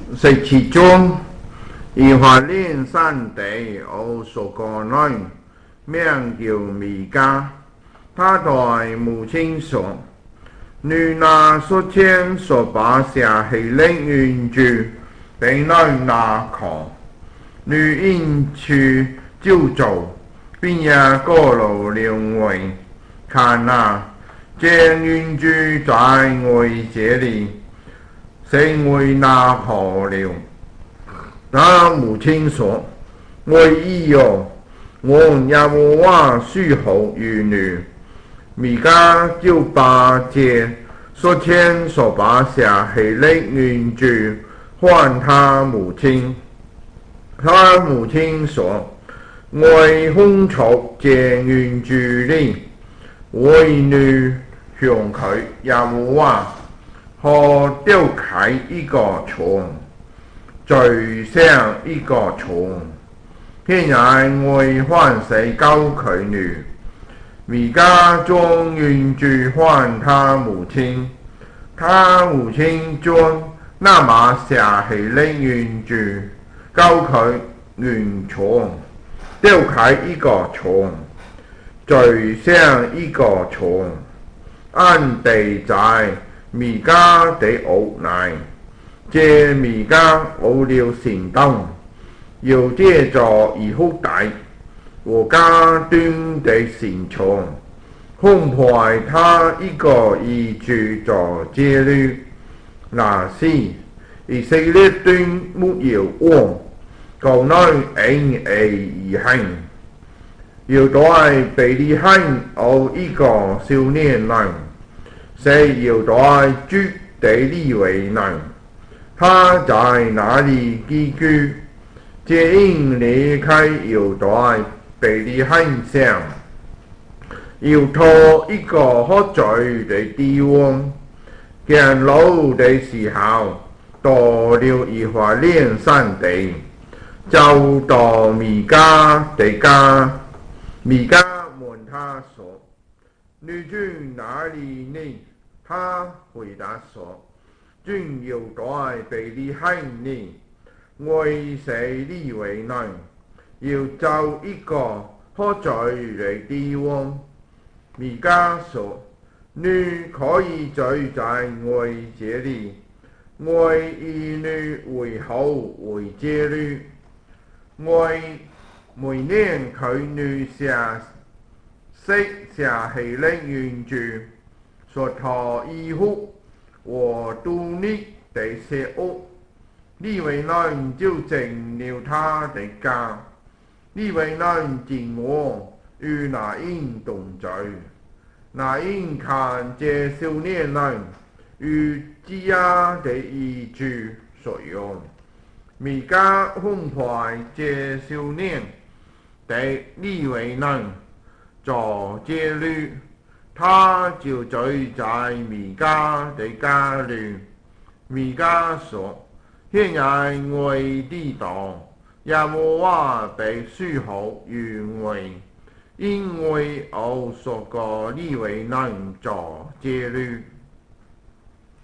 食其中，以法莲山地我所过内，名叫弥迦。他对母亲说：“女那所牵所把下系领原住，被那拿考，女因去就走，并也过路两位，看那见原住在我这里。”成为那好了。他母亲说：“我已有我耶和华属后儿女。”弥迦就把这所牵所把下系领原住还他母亲。他母亲说：“我奉出这原住哩，为女向佢耶和华。”和丢开一个虫，最上一个虫，现在我换谁高佢女？弥迦将原住还他母亲，他母亲将那马下起领原住高佢原虫，丢开一个虫，最上一个虫，按地在。弥迦的屋内，这弥迦有了行动，又借着以后大和家端的行床，烘坏他一个已住在这里。那时以色列端沒有王，國內因而行，要在庇利罕有一個少年人。谁要在主的利为难？他在哪里寄居？这因离开要在庇利罕上，要拖一个喝醉的地方。行路的时候，到了以法莲山地，就到弥迦的家。弥迦问他说：“你去哪里呢？”他回答说：“君要在庇利罕呢，为谁利为难？要找一个喝醉的地方。”弥迦说：“你可以醉在我这里，我以你为好为这里，我每年佢女下起领原住。”说他以后我度你的邪恶，你为难就成了他的家，你为难见我与那因同罪，那因看这少年人与基亚的遗主所用，弥迦烘坏这少年的你为难做这里。他就醉在弥迦的家里。弥迦说：“现在我知道耶和华被属好原为，因为我说过你为能做这里。”